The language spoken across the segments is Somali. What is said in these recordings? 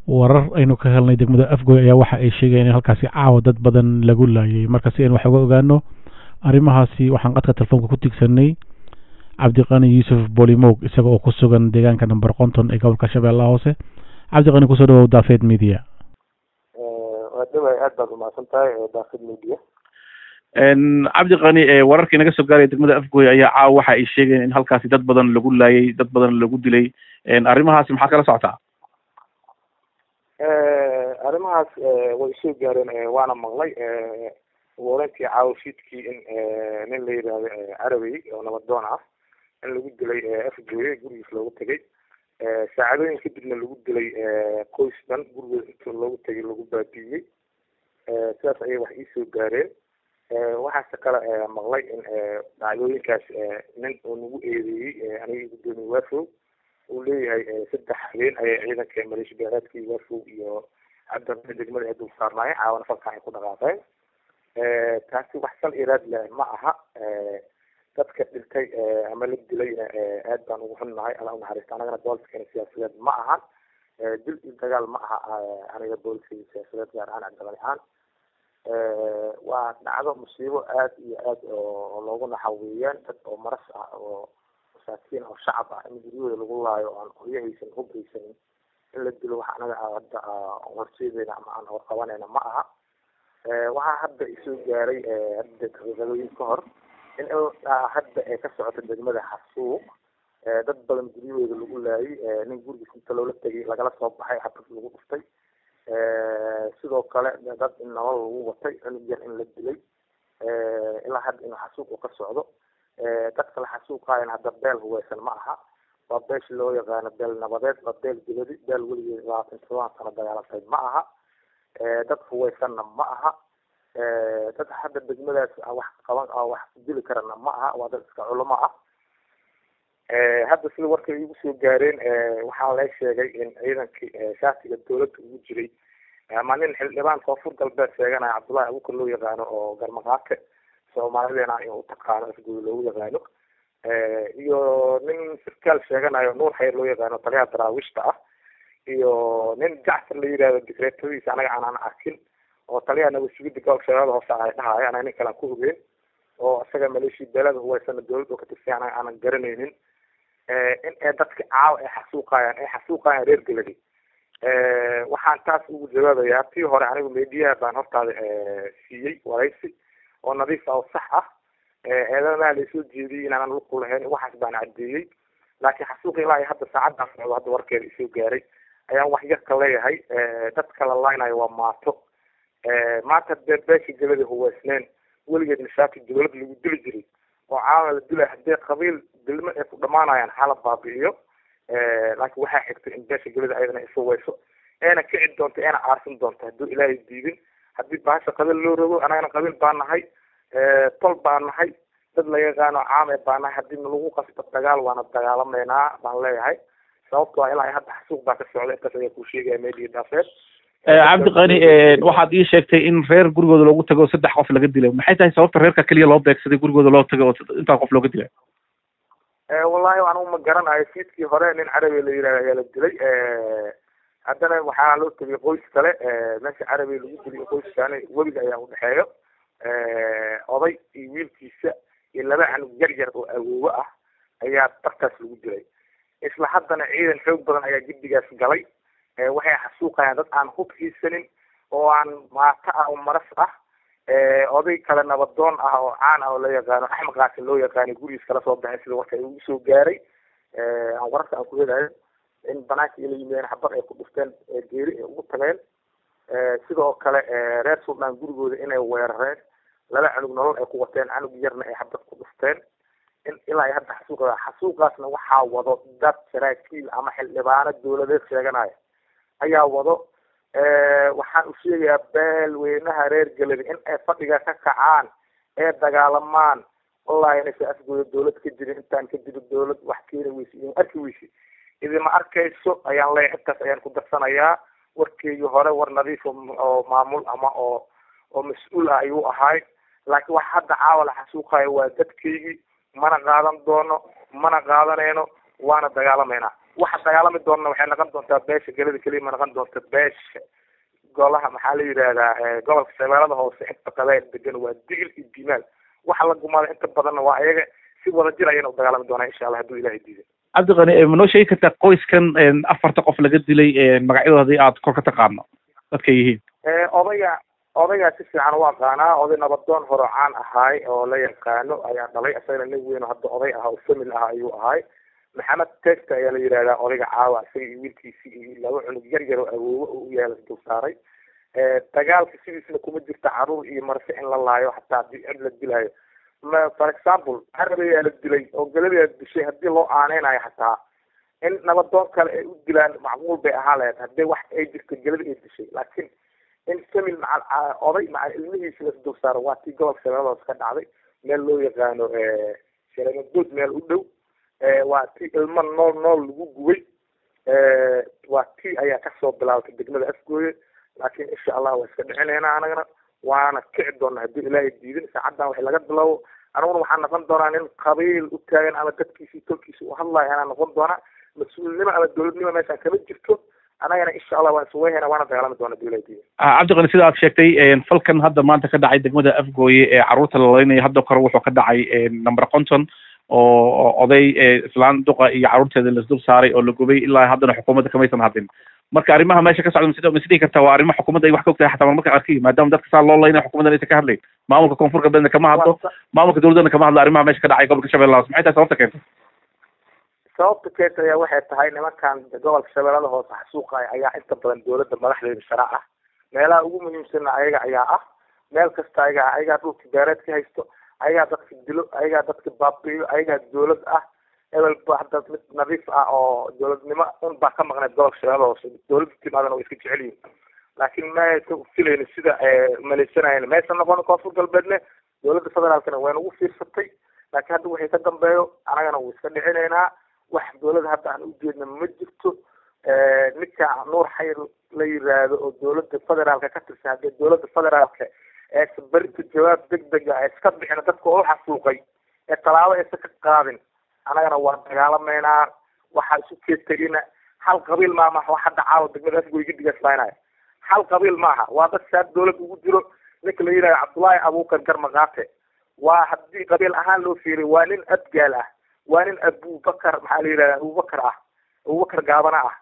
warar aynu ka helnay degmada Afgoy ayaa waxa ay sheegayeen in halkaasi caawa dad badan lagu laayay marka si aan wax uga ogaano arrimahaasi waxaan qadka telefoonka ku tigsanay Cabdiqani Yuusuf Bolimog isaga oo ku sugan deegaanka number 50 ee gobolka Shabeellaha Hoose. Cabdiqani ku soo dhawaad Daafeed Media. waa dhaway aad baad u mahadsantahay Daafeed Media. Cabdiqani wararkii naga soo gaaray degmada Afgoy ayaa caawa waxa ay sheegeen in halkaasi dad badan lagu laayay, dad badan lagu dilay. Arrimahaasi maxaa kala socotaa? arrimahaas way soo gaareen waana maqlay wararkii caawishidkii in nin la yiraahdo Carabi oo nabadoon ah in lagu dilay Afgoy gurigiisa loogu tagay saacadooyin kadibna lagu dilay qoys dhan guriga inta loogu tagay lagu baabiyay sidaas ayay wax ii soo gaareen waxaase kale maqlay in dhacdooyinkaas nin uu nagu eedeeyey aniga gudoomiye waafow uu leeyahay 3 habeen ayay ciidanka maleeshiya beeleedkii waafow iyo cabdi degmada ay dul saarnaayeen caawana falka ay ku dhaqaaqeen taasi wax sal iraad leh ma aha dadka dhintay ama la dilayna aad baan ugu xunnahay alla u naxariisto anagana booliskana siyaasadeed ma aha dil iyo dagaal ma aha aniga booliska siyaasadeed gaar ahaan cabdiqani ahaan waa dhacdo musiibo aad iyo aad oo loogu naxaweeyaan dad oo maras ah oo masaakiin oo shacab ah in guryahooda lagu laayo oo aan qoryahaysan hubhaysan in la dilo wax anaga hadda horseedayna ama aan horqabanayna ma aha waxaa hadda isoo gaaray hadda daqiiqadooyin ka hor in hadda ay ka socoto degmada xasuuq dad badan guryahooda lagu laayay nin gurigiisa inta loola tegay lagala soo baxay xabad lagu dhuftay sidoo kale dad in nolol lagu watay cunug yar in la dilay ilaa hadda inuu xasuuq uu ka socdo dadka la xasuuqaayana hadda beel huweysan ma aha waa beesha loo yaqaano beel nabadeed waa beel dibadi beel weligeed 27 sano dagaalantay ma aha dad huweysanna ma aha dad hadda degmadaas wax qaban wax dili karana ma aha waa dad iska culamo ah hadda sida warkay igu soo gaareen waxaa la sheegay in ciidankii shaatiga dawladda ugu jiray ama nin xildhibaan koonfur galbeed sheeganaya Cabdullaahi Abuukar loo yaqaano oo garmaqaadka Soomaaliyeena ay u taqaano Afgoy loogu yaqaano iyo nin sarkaal sheeganayo Nuur Xayr loo yaqaano taliyaha daraawiishta ah iyo nin Jacfar la yiraahdo dikreetadiisa anaga aan arkin oo taliyaha nabadgelyada gobolka Shabeellaha Hoose ay dhahay anaga nin kale ku hubeen oo asaga maleeshiyada beelada huweysan dawladda ka tirsan aan garanaynin in dadka caaw ay xasuuqayaan reer galadi waxaan taas ugu jawaabayaa tii hore anigu meediyaha baan hortaada siiyey waraysi oo nadiif ah oo sax ah eedana la soo jeediyay inaan lug ku lahayn waxaas baan cadeeyay laakiin xasuuq ilaa hadda saacadaas oo hadda warkeeda isoo gaaray ayaan wax yar ka leeyahay dadka la laaynayo waa maato maanta beesha galada huweysneen weligeed mashaakil dawlad lagu dili jiray oo caawa la dilay haddii qabiil dilmo ay ku dhamaanayaan xaalad baabi'iyo laakiin waxaa xigtay in beesha galada ayadana isu weyso eena kici doonto eena aarsin doonto hadduu ilaahay diidin haddii baasha qabiil loo rogo anagana qabiil baan nahay tol baan nahay dad la yaqaano caame baan nahay haddii lagu qasbo dagaal waana dagaalamaynaa baan leeyahay sababtoo ah ilaa hadda xasuuq baa ka socda intaas ayaa ku sheegaya media Daafeed. Cabdiqani waxaad ii sheegtay in reer gurigooda loogu tago 3 qof laga dilay maxay tahay sababta reerka kaliya loo beegsaday gurigooda loo tago inta qof looga dilay wallahi anu ma garanayo fiidkii hore nin Carabi la yiraahdo ayaa la dilay haddana waxaa loo tagay qoys kale meesha Carabi lagu dilay qoyskaana webiga ayaa u dhaxeeyo oday iyo wiilkiisa iyo laba canug yar oo awoow ah ayaa dartaas lagu dilay isla haddana ciidan xoog badan ayaa guddigaas galay waxay xasuuqayaan dad aan hub haysanin oo aan maata ah oo maras ah oday kale nabadoon ah oo caan ah oo la yaqaano Axmed Qaasim loo yaqaano gurigiisa kala soo baxay sida warka uu soo gaaray aan wararka aan ku helayo in banaanka ila yimeen xabad ay ku dhufteen geeri ay ugu tageen sidoo kale reer Suudaan gurigooda inay weerareen laba canug nolol ay ku wateen canug yarna ay xabad ku dhufteen in ilaa hadda xasuuqaasna waxaa wado dad saraakiil ama xildhibaano dawladeed sheeganaya ayaa wado waxaan u sheegayaa beelweynaha reer galadi in ay fadhiga ka kacaan ee dagaalamaan wallahi inaysan Afgoy dawlad ka jirin intaan ka jiro dawlad wax keeni weysi in arki weysi idima arkayso ayaan leeyahay intaas ayaan ku darsanayaa warkeygii hore war nadiif oo maamul ama oo mas'uul ah ayuu ahaay laakiin wax hadda caawa la xasuuqayo waa dadkeygii mana qaadan doono mana qaadanayno waana dagaalamaynaa waxa dagaalami doona waxay noqon doontaa beesha gelada keliya ma noqon doonta beesha golaha maxaa la yidhahdaa gobolka shabeellada hoose inta qabaa'il degan waa digil iyo diimaal waxa la gumaada inta badanna waa ayaga si wadajir ayayna u dagaalami doonaa insha allah hadduu ilahay diiday. cabdiqani ma noo sheegi kartaa qoyskan 4 qof laga dilay magacyadoodii aad kor ka taqaano dadkay yihiin? odaygaa si fiican u aqaanaa oday nabadoon hore caan ahaay oo la yaqaano ayaa dhalay isagana nin weyn oo hadda oday ah oo famil ah ayuu ahaay. maxamed testa ayaa la yidhahdaa odayga caawa isaga iyo wiilkiisi iyo 2 cunug yar yar oo awoowo u yaala dul saaray. dagaalka sidiisna kuma jirta caruur iyo marse in la laayo hataa haddii cid la dilaayo for example arabayaa la dilay oo galadaa dishay haddii loo aaneynayo hataa in nabadoon kale ay u dilaan macquul bay ahaa lahayd haddii wax ay jirto galada ay dishay laakiin in famil macal oday macal ilmihiisa las dul saaro waa tii gobolka shabeellada hoose ka dhacday meel loo yaqaano shareemadood meel u dhow waa tii ilmo nool lagu gubay waa tii ayaa kasoo bilaabatay degmada Afgooye laakiin insha allah waa iska dhicinaynaa anagana waana kici doona haddii ilaahay diidin saacaddan wax laga bilaabo aniguna waxaan noqon doonaa nin qabiil u taagan ama dadkiisi tolkiisa u hadlayo anaa noqon doonaa mas-uulnimo ama dowladnimo meeshaan kama jirto anagana insha allah waan isweyhayna waana dagaalami doona haddii ilaahay diidin. cabdiqani sida aad sheegtay falkan hadda maanta ka dhacay degmada Afgooye ee carruurta la leynayo hadda kore wuxuu ka dhacay number 50 oo oday islaan duqa iyo carruurteeda la isdul saaray oo la gubay ilaa haddana xukuumadda kamaysan hadlin. marka arrimaha meesha ka socda ma sidii kartaa waa arrimo xukuumadda ay wax ka ogtahay xataa marmarka qaarkii maadaama dadka saa loo leynayo xukuumaddan aysan ka hadlayn maamulka koonfur galbeedna kama hadlo maamulka dowladdana kama hadlo arrimaha meesha ka dhacay gobolka shabeellaha hoose maxay tahay sababta keentay? sababta keenta ayaa waxay tahay nimankan gobolka shabeellada hoose xasuuqaya ayaa inta badan dowladda madaxdeeda sharac ah meelaha ugu muhiimsanna ayaga ayaa ah meel kasta ayagaa dhulka beereed ka haysto ayagaa dadka dilo ayagaa dadka baabi'iyo ayagaa dowlad ah hebel ba hadda mid nadiif ah oo dowladnimo un baa ka maqneed gobolka shabeellada hoose dowladda timaadana way iska jecel yihiin laakiin maysa filayni sida maleysanayeen maysa noqon koonfur galbeedne dowladda federaalkana wayna ugu fiirsatay laakiin hadda waxay ka dambeeyo anagana way iska dhicinaynaa wax dowladda hadda aan u jeedna ma jirto. ninka nuur xayr la yiraahdo oo dowladda federaalka ka tirsan haddii dowladda federaalka ee berinta jawaab degdeg ah iska bixina dadka oo xasuuqay ee talaabo aysan ka qaadin anagana waa dagaalamaynaa waxaa isu keestagina hal qabiil maaha waxa dhacaa degmada Afgooye gidigaas laaynayo hal qabiil maaha waa dad saad dowlad ugu jiro ninka la yiraahdo Cabdullaahi Abuukar Garmaqaate waa haddii qabiil ahaan loo fiiriyo waa nin abgaal ah waa nin Abubakar maxaa la yiraahdaa Abubakar gaabana ah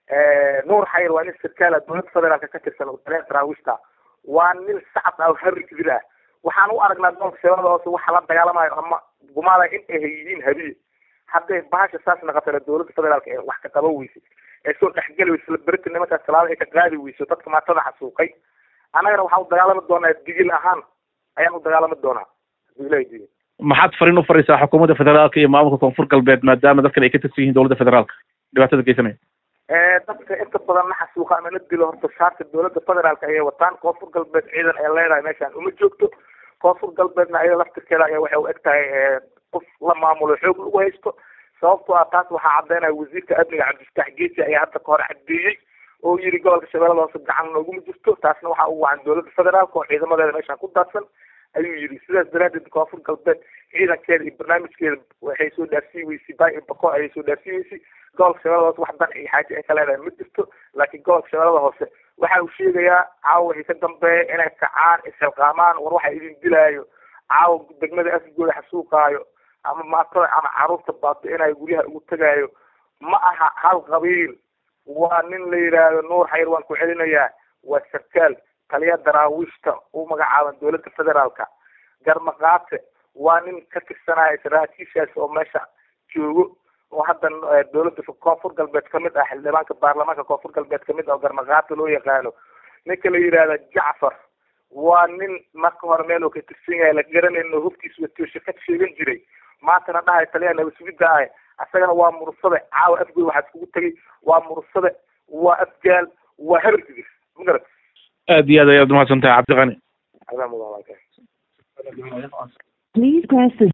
nuur xayr waa nin sarkaal dowladda federaalka ka tirsan oo taraawishta waa nin sacad ah harri kibir ah waxaan u aragnaa gobolka shabeellada hoose waxa la dagaalamayo ama gumaada in ay yihiin habiye hadday bahasha saas noqotana dowladda federaalka ee wax ka qaba weysay ee soo dhexgeli weysay la berita nimankaas talaabo ay ka qaadi weyso dadka maatada xasuuqay anagana waxaan u dagaalami doonaa digil ahaan ayaan u dagaalami doonaa haddii ilaahay diiday. maxaad fariin u fariisaa xukuumadda federaalka iyo maamulka koonfur galbeed maadaama dadkan ay ka tirsan yihiin dowladda federaalka dhibaatada geysanaya? dadka inta badan la xasuuqa ama la dilo horta shaarka dowladda federaalka ayay wataan koonfur galbeed ciidan ay leedahay meeshaan uma joogto koonfur galbeedna ayada laftirkeeda ayaa waxay u eg tahay qof la maamulo xoog lagu haysto sababtoo ah taas waxaa caddaynaya wasiirka amniga cabdifataax geesi ayaa hadda ka hor caddeeyey oo yiri gobolka shabeellada hoose gacan nooguma jirto taasna waxaa ugu wacan dowladda federaalka oo ciidamadeeda meeshaan ku daadsan ayuu yiri sidaas daraadeed koonfur galbeed ciidankeeda iyo barnaamijkeeda waxay soo dhaafsii weysay bay bako ayay soo dhaafsii weysay gobolka shabeellada hoose wax dan iyo xaaje ay ka leedahay ma jirto laakiin gobolka shabeellada hoose waxa uu sheegayaa caawa wixii ka dambeeya inay kacaan isxilqaamaan war waxa idin dilaayo caawa degmada Afgooye xasuuqaayo ama maatada ama carruurta baabi'inayo guryaha ugu tagaayo ma aha hal qabiil waa nin la yiraahdo nuur xayr waan ku celinayaa waa sarkaal taliya daraawiishta u magacaaban dowladda federaalka Garmaqaate waa nin ka tirsanaya saraakiishaas oo meesha joogo oo hadda dowladda koonfur galbeed ka mid ah xildhibaanka baarlamaanka koonfur galbeed ka mid ah oo Garmaqaate loo yaqaano ninka la yiraahdo Jacfar waa nin marka hore meel oo ka tirsan yahay la garanayno hubkiisa watiyo shirkad sheegan jiray maantana dhahay taliya nabasugidda ah asagana waa mursade caawa Afgooye waxaa iskugu tegay waa mursade waa afgaal waa hargis magarad aad iyo aad ayaad umahadsantahay cabdiqani. Please press the